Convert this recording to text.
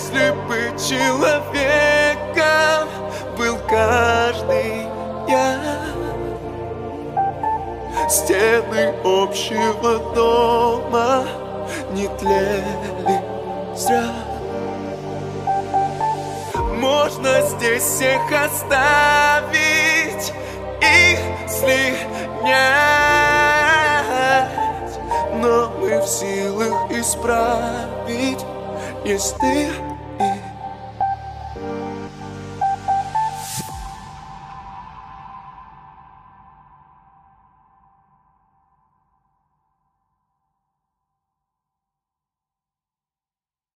Если бы человеком был каждый я, стены общего дома не тлели зря. Можно здесь всех оставить, их слинять, но мы в силах исправить, есть ты.